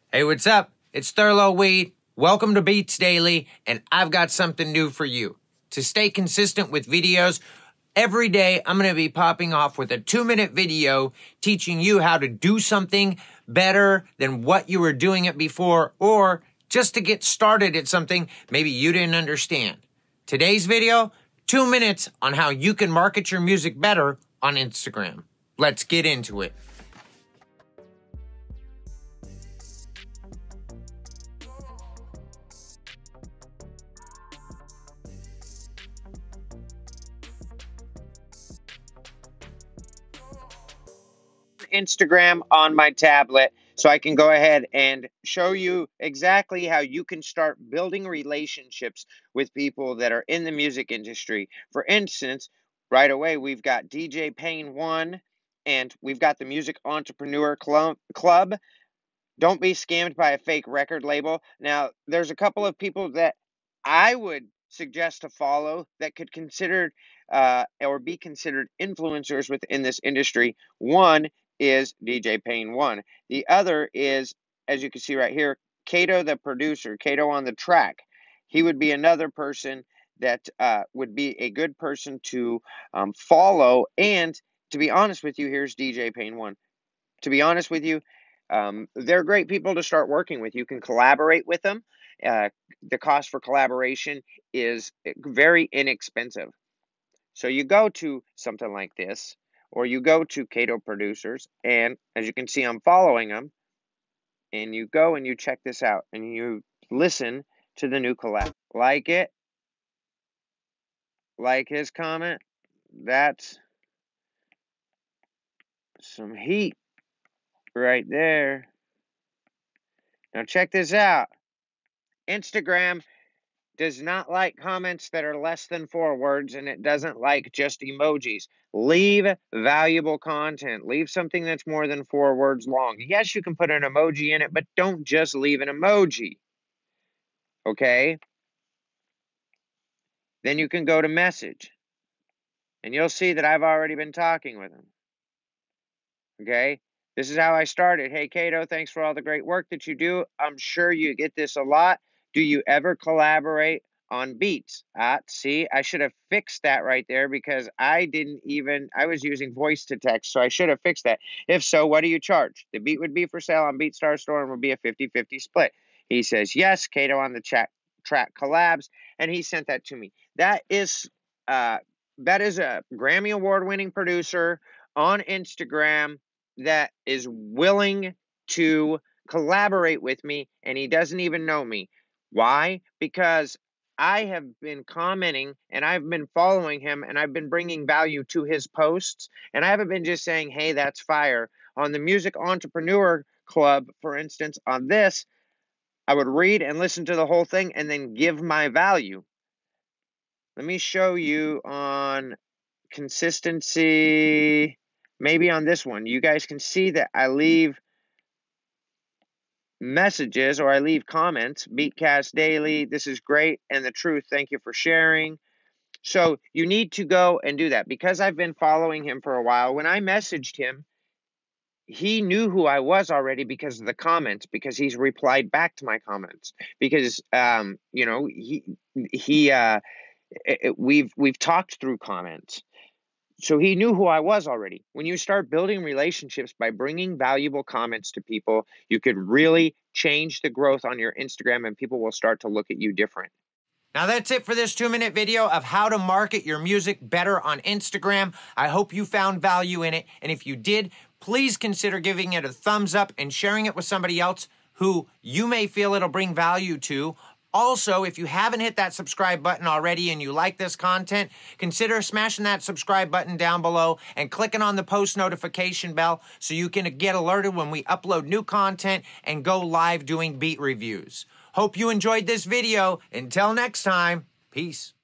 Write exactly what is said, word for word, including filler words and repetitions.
Hey, what's up? It's Thurlow Weed. Welcome to Beats Daily, and I've got something new for you. To stay consistent with videos, every day I'm going to be popping off with a two-minute video teaching you how to do something better than what you were doing it before, or just to get started at something maybe you didn't understand. Today's video, two minutes on how you can market your music better on Instagram. Let's get into it. Instagram on my tablet so I can go ahead and show you exactly how you can start building relationships with people that are in the music industry. For instance, right away we've got D J Payne one and we've got the Music Entrepreneur Club. Don't be scammed by a fake record label. Now, there's a couple of people that I would suggest to follow that could consider uh, or be considered influencers within this industry. One is D J Payne one. The other is, as you can see right here, Kato the producer, Kato on the track. He would be another person that uh, would be a good person to um, follow. And to be honest with you, here's D J Payne one. To be honest with you, um, they're great people to start working with. You can collaborate with them. Uh, the cost for collaboration is very inexpensive. So you go to something like this, or you go to Kato Producers, and as you can see, I'm following them, and you go and you check this out, and you listen to the new collab. Like it? Like his comment? That's some heat right there. Now check this out. Instagram does not like comments that are less than four words, and it doesn't like just emojis. Leave valuable content. Leave something that's more than four words long. Yes, you can put an emoji in it, but don't just leave an emoji. Okay? Then you can go to message, and you'll see that I've already been talking with him. Okay? This is how I started. Hey, Kato, thanks for all the great work that you do. I'm sure you get this a lot. Do you ever collaborate on beats? Ah, see, I should have fixed that right there because I didn't even, I was using voice to text, so I should have fixed that. If so, what do you charge? The beat would be for sale on BeatStar Store and would be a fifty fifty split. He says, yes, Kato on the chat, track collabs, and he sent that to me. That is, uh, that is a Grammy Award winning producer on Instagram that is willing to collaborate with me, and he doesn't even know me. Why? Because I have been commenting and I've been following him and I've been bringing value to his posts, and I haven't been just saying, hey, that's fire. On the Music Entrepreneur Club, for instance, on this, I would read and listen to the whole thing and then give my value. Let me show you on consistency. Maybe on this one, you guys can see that I leave messages or I leave comments. Beatcast Daily, this is great, and the truth, thank you for sharing. So you need to go and do that. Because I've been following him for a while, when I messaged him, he knew who I was already because of the comments, because he's replied back to my comments, because um you know he he uh it, we've we've talked through comments. So he knew who I was already. When you start building relationships by bringing valuable comments to people, you could really change the growth on your Instagram, and people will start to look at you different. Now that's it for this two-minute video of how to market your music better on Instagram. I hope you found value in it, and if you did, please consider giving it a thumbs up and sharing it with somebody else who you may feel it'll bring value to. Also, if you haven't hit that subscribe button already and you like this content, consider smashing that subscribe button down below and clicking on the post notification bell so you can get alerted when we upload new content and go live doing beat reviews. Hope you enjoyed this video. Until next time, peace.